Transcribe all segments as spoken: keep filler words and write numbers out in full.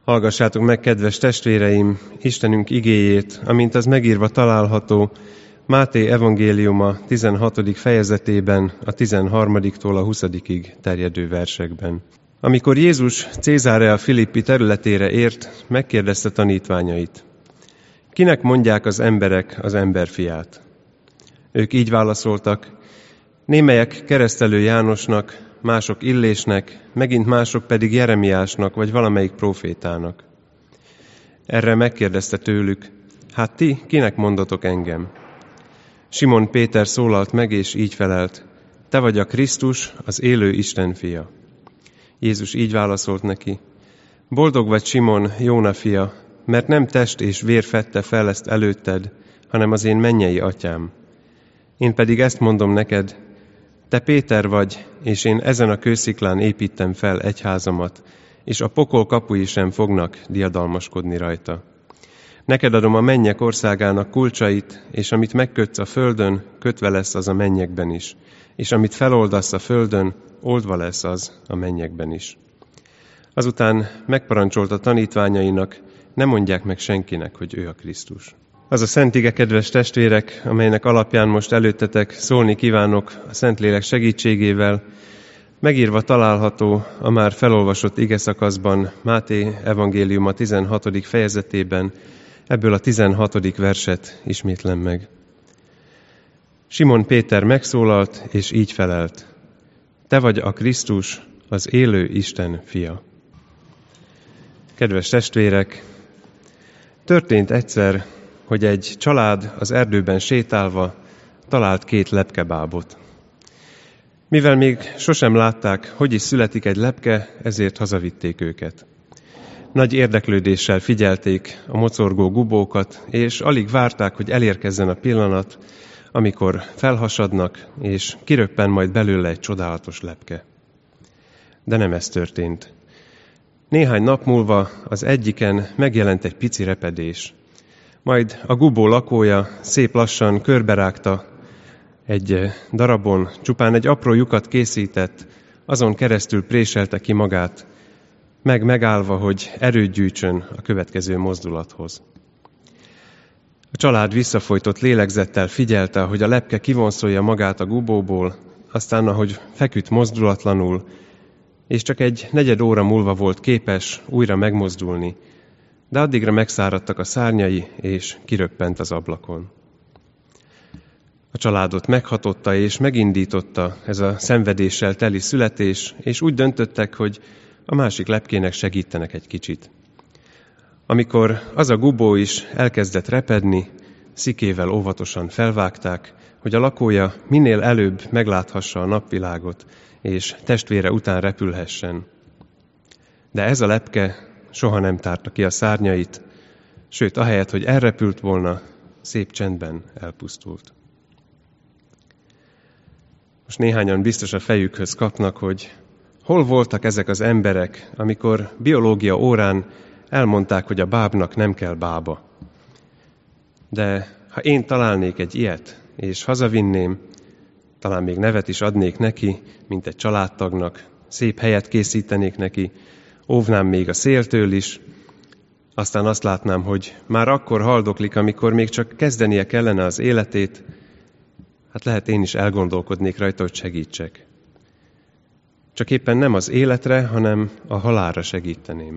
Hallgassátok meg, kedves testvéreim, Istenünk igéjét, amint az megírva található Máté evangéliuma tizenhatodik fejezetében, a tizenharmadiktól a huszadikig terjedő versekben. Amikor Jézus Cézarea Filippi területére ért, megkérdezte tanítványait: kinek mondják az emberek az emberfiát? Ők így válaszoltak: némelyek Keresztelő Jánosnak, mások Illésnek, megint mások pedig Jeremiásnak, vagy valamelyik prófétának. Erre megkérdezte tőlük: hát ti kinek mondotok engem? Simon Péter szólalt meg, és így felelt: te vagy a Krisztus, az élő Isten fia. Jézus így válaszolt neki: boldog vagy, Simon, Jóna fia, mert nem test és vér fedte fel ezt előtted, hanem az én mennyei atyám. Én pedig ezt mondom neked: te Péter vagy, és én ezen a kősziklán építem fel egyházamat, és a pokol kapui sem fognak diadalmaskodni rajta. Neked adom a mennyek országának kulcsait, és amit megkötsz a földön, kötve lesz az a mennyekben is, és amit feloldasz a földön, oldva lesz az a mennyekben is. Azután megparancsolta tanítványainak: ne mondják meg senkinek, hogy ő a Krisztus. Az a szent ige, kedves testvérek, amelynek alapján most előttetek szólni kívánok a Szentlélek segítségével, megírva található a már felolvasott igeszakaszban, Máté evangéliuma tizenhatodik fejezetében, ebből a tizenhatodik verset ismétlem meg. Simon Péter megszólalt, és így felelt: te vagy a Krisztus, az élő Isten fia. Kedves testvérek, történt egyszer, hogy egy család az erdőben sétálva talált két lepkebábot. Mivel még sosem látták, hogy is születik egy lepke, ezért hazavitték őket. Nagy érdeklődéssel figyelték a mocorgó gubókat, és alig várták, hogy elérkezzen a pillanat, amikor felhasadnak, és kiröppen majd belőle egy csodálatos lepke. De nem ez történt. Néhány nap múlva az egyiken megjelent egy pici repedés. Majd a gubó lakója szép lassan körberágta egy darabon, csupán egy apró lyukat készített, azon keresztül préselte ki magát, meg megállva, hogy erőt gyűjtsön a következő mozdulathoz. A család visszafojtott lélegzettel figyelte, hogy a lepke kivonszolja magát a gubóból, aztán ahogy feküdt mozdulatlanul, és csak egy negyed óra múlva volt képes újra megmozdulni, de addigra megszáradtak a szárnyai, és kiröppent az ablakon. A családot meghatotta és megindította ez a szenvedéssel teli születés, és úgy döntöttek, hogy a másik lepkének segítenek egy kicsit. Amikor az a gubó is elkezdett repedni, szikével óvatosan felvágták, hogy a lakója minél előbb megláthassa a napvilágot, és testvére után repülhessen. De ez a lepke soha nem tárta ki a szárnyait, sőt, ahelyett, hogy elrepült volna, szép csendben elpusztult. Most néhányan biztos a fejükhöz kapnak, hogy hol voltak ezek az emberek, amikor biológia órán elmondták, hogy a bábnak nem kell bába. De ha én találnék egy ilyet, és hazavinném, talán még nevet is adnék neki, mint egy családtagnak, szép helyet készítenék neki, óvnám még a széltől is, aztán azt látnám, hogy már akkor haldoklik, amikor még csak kezdenie kellene az életét, hát lehet én is elgondolkodnék rajta, hogy segítsek. Csak éppen nem az életre, hanem a halálra segíteném.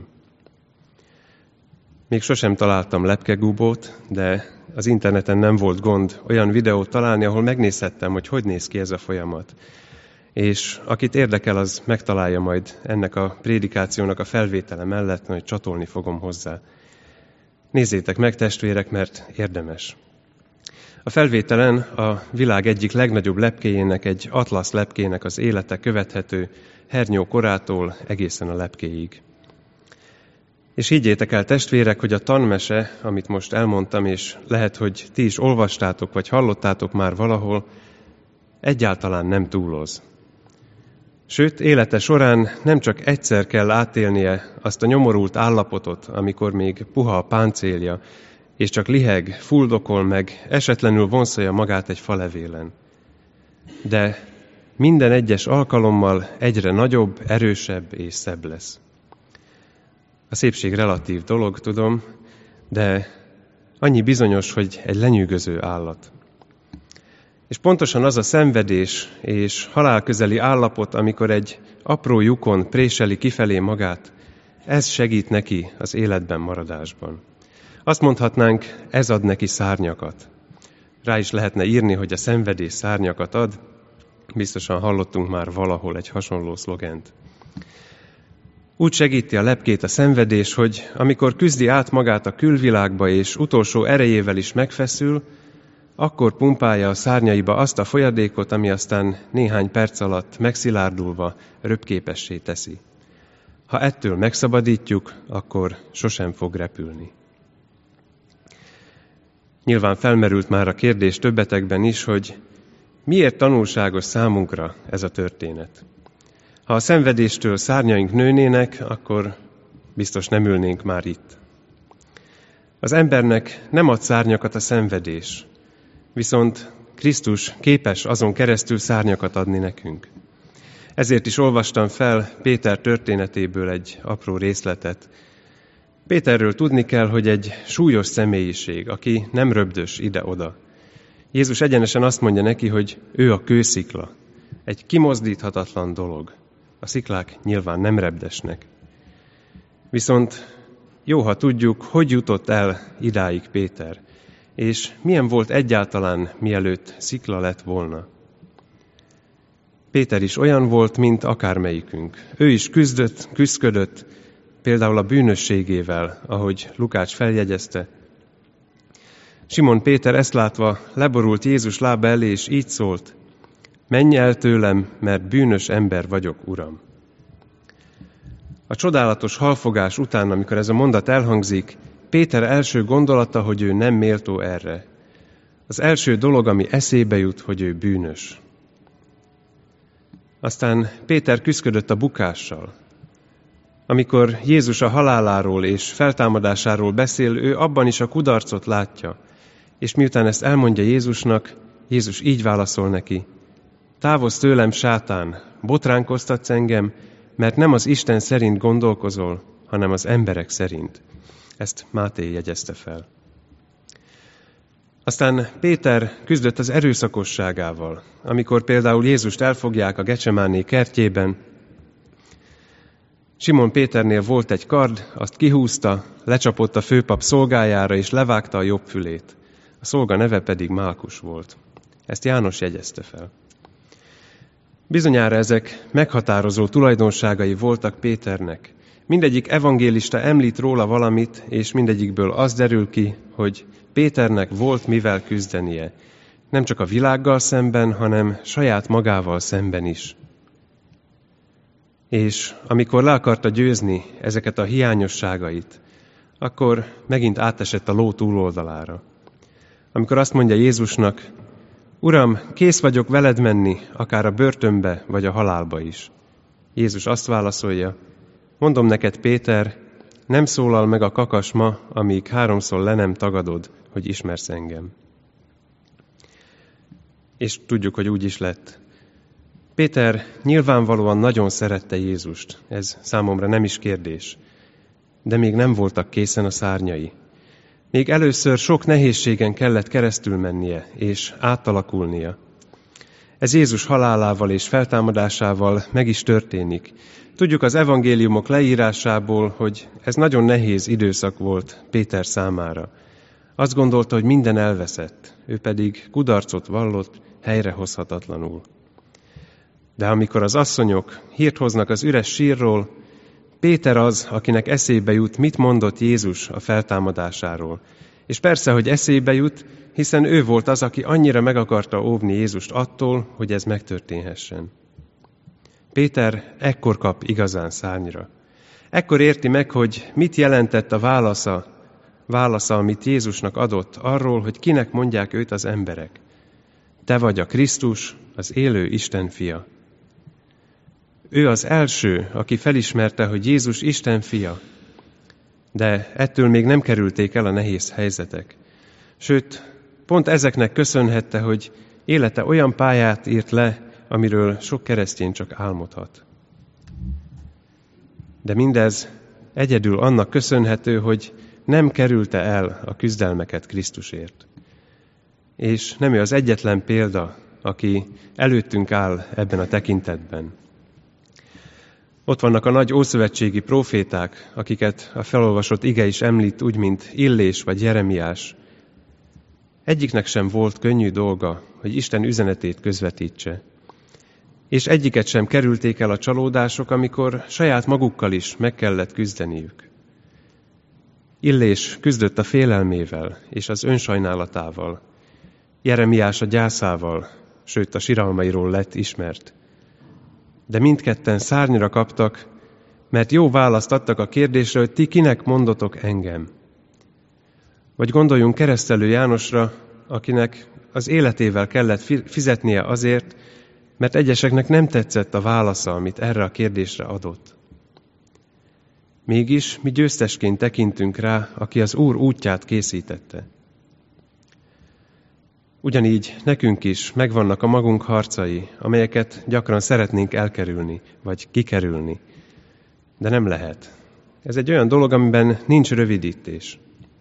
Még sosem találtam lepkegubót, de az interneten nem volt gond olyan videót találni, ahol megnézhettem, hogy hogy néz ki ez a folyamat. És akit érdekel, az megtalálja majd ennek a prédikációnak a felvétele mellett, majd csatolni fogom hozzá. Nézzétek meg, testvérek, mert érdemes. A felvételen a világ egyik legnagyobb lepkéjének, egy atlasz lepkének az élete követhető hernyó korától egészen a lepkéig. És higgyétek el, testvérek, hogy a tanmese, amit most elmondtam, és lehet, hogy ti is olvastátok, vagy hallottátok már valahol, egyáltalán nem túloz. Sőt, élete során nem csak egyszer kell átélnie azt a nyomorult állapotot, amikor még puha a páncélja, és csak liheg, fuldokol meg, esetlenül vonszolja magát egy falevélen. De minden egyes alkalommal egyre nagyobb, erősebb és szebb lesz. A szépség relatív dolog, tudom, de annyi bizonyos, hogy egy lenyűgöző állat. És pontosan az a szenvedés és halálközeli állapot, amikor egy apró lyukon préseli kifelé magát, ez segít neki az életben maradásban. Azt mondhatnánk, ez ad neki szárnyakat. Rá is lehetne írni, hogy a szenvedés szárnyakat ad. Biztosan hallottunk már valahol egy hasonló szlogent. Úgy segíti a lepkét a szenvedés, hogy amikor küzdi át magát a külvilágba és utolsó erejével is megfeszül, akkor pumpálja a szárnyaiba azt a folyadékot, ami aztán néhány perc alatt megszilárdulva röpképessé teszi. Ha ettől megszabadítjuk, akkor sosem fog repülni. Nyilván felmerült már a kérdés többetekben is, hogy miért tanulságos számunkra ez a történet. Ha a szenvedéstől szárnyaink nőnének, akkor biztos nem ülnénk már itt. Az embernek nem ad szárnyakat a szenvedés, viszont Krisztus képes azon keresztül szárnyakat adni nekünk. Ezért is olvastam fel Péter történetéből egy apró részletet. Péterről tudni kell, hogy egy súlyos személyiség, aki nem röbdös ide-oda. Jézus egyenesen azt mondja neki, hogy ő a kőszikla. Egy kimozdíthatatlan dolog. A sziklák nyilván nem röbdesnek. Viszont jó, ha tudjuk, hogy jutott el idáig Péter, és milyen volt egyáltalán, mielőtt szikla lett volna. Péter is olyan volt, mint akármelyikünk. Ő is küzdött, küszködött, például a bűnösségével, ahogy Lukács feljegyezte. Simon Péter ezt látva leborult Jézus lába elé, és így szólt: menj el tőlem, mert bűnös ember vagyok, Uram. A csodálatos halfogás után, amikor ez a mondat elhangzik, Péter első gondolata, hogy ő nem méltó erre. Az első dolog, ami eszébe jut, hogy ő bűnös. Aztán Péter küszködött a bukással. Amikor Jézus a haláláról és feltámadásáról beszél, ő abban is a kudarcot látja. És miután ezt elmondja Jézusnak, Jézus így válaszol neki: távozz tőlem, sátán, botránkoztatsz engem, mert nem az Isten szerint gondolkozol, hanem az emberek szerint. Ezt Máté jegyezte fel. Aztán Péter küzdött az erőszakosságával, amikor például Jézust elfogják a Gecsemáné kertjében. Simon Péternél volt egy kard, azt kihúzta, lecsapott a főpap szolgájára és levágta a jobb fülét. A szolga neve pedig Málkus volt. Ezt János jegyezte fel. Bizonyára ezek meghatározó tulajdonságai voltak Péternek. Mindegyik evangélista említ róla valamit, és mindegyikből az derül ki, hogy Péternek volt mivel küzdenie. Nem csak a világgal szemben, hanem saját magával szemben is. És amikor le akarta győzni ezeket a hiányosságait, akkor megint átesett a ló túloldalára. Amikor azt mondja Jézusnak: Uram, kész vagyok veled menni, akár a börtönbe, vagy a halálba is. Jézus azt válaszolja: mondom neked, Péter, nem szólal meg a kakas ma, amíg háromszor le nem tagadod, hogy ismersz engem. És tudjuk, hogy úgy is lett. Péter nyilvánvalóan nagyon szerette Jézust, ez számomra nem is kérdés, de még nem voltak készen a szárnyai. Még először sok nehézségen kellett keresztül mennie és átalakulnia. Ez Jézus halálával és feltámadásával meg is történik. Tudjuk az evangéliumok leírásából, hogy ez nagyon nehéz időszak volt Péter számára. Azt gondolta, hogy minden elveszett, ő pedig kudarcot vallott helyrehozhatatlanul. De amikor az asszonyok hírt hoznak az üres sírról, Péter az, akinek eszébe jut, mit mondott Jézus a feltámadásáról. És persze, hogy eszébe jut, hiszen ő volt az, aki annyira meg akarta óvni Jézust attól, hogy ez megtörténhessen. Péter ekkor kap igazán szárnyra. Ekkor érti meg, hogy mit jelentett a válasza, válasza, amit Jézusnak adott arról, hogy kinek mondják őt az emberek. Te vagy a Krisztus, az élő Isten fia. Ő az első, aki felismerte, hogy Jézus Isten fia, de ettől még nem kerülték el a nehéz helyzetek. Sőt, pont ezeknek köszönhette, hogy élete olyan pályát írt le, amiről sok keresztény csak álmodhat. De mindez egyedül annak köszönhető, hogy nem kerülte el a küzdelmeket Krisztusért. És nem ő az egyetlen példa, aki előttünk áll ebben a tekintetben. Ott vannak a nagy ószövetségi próféták, akiket a felolvasott ige is említ, úgy, mint Illés vagy Jeremiás. Egyiknek sem volt könnyű dolga, hogy Isten üzenetét közvetítse. És egyiket sem kerülték el a csalódások, amikor saját magukkal is meg kellett küzdeniük. Illés küzdött a félelmével és az önsajnálatával. Jeremiás a gyászával, sőt a siralmairól lett ismert. De mindketten szárnyra kaptak, mert jó választ adtak a kérdésre, hogy ti kinek mondotok engem. Vagy gondoljunk Keresztelő Jánosra, akinek az életével kellett fizetnie azért, mert egyeseknek nem tetszett a válasza, amit erre a kérdésre adott. Mégis mi győztesként tekintünk rá, aki az Úr útját készítette. Ugyanígy nekünk is megvannak a magunk harcai, amelyeket gyakran szeretnénk elkerülni, vagy kikerülni. De nem lehet. Ez egy olyan dolog, amiben nincs rövidítés.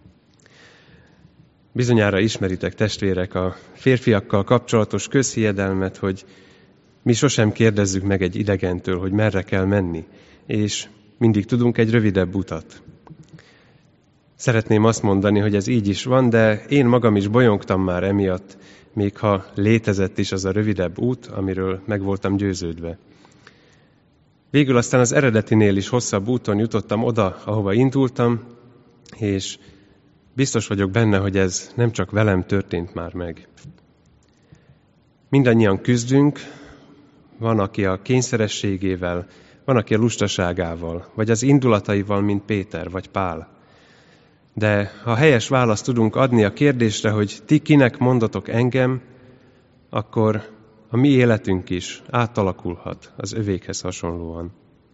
Bizonyára ismeritek, testvérek, a férfiakkal kapcsolatos közhiedelmet, hogy mi sosem kérdezzük meg egy idegentől, hogy merre kell menni, és mindig tudunk egy rövidebb utat. Szeretném azt mondani, hogy ez így is van, de én magam is bolyongtam már emiatt, még ha létezett is az a rövidebb út, amiről meg voltam győződve. Végül aztán az eredetinél is hosszabb úton jutottam oda, ahova indultam, és biztos vagyok benne, hogy ez nem csak velem történt már meg. Mindannyian küzdünk, van, aki a kényszerességével, van, aki a lustaságával, vagy az indulataival, mint Péter vagy Pál. De ha helyes választ tudunk adni a kérdésre, hogy ti kinek mondotok engem, akkor a mi életünk is átalakulhat az övékhez hasonlóan.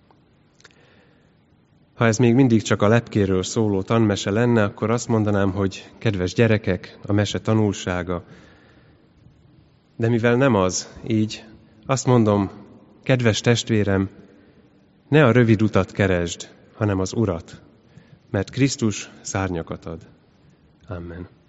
Ha ez még mindig csak a lepkéről szóló tanmese lenne, akkor azt mondanám, hogy kedves gyerekek, a mese tanulsága. De mivel nem az, így azt mondom, kedves testvérem, ne a rövid utat keresd, hanem az Urat, mert Krisztus szárnyakat ad. Amen.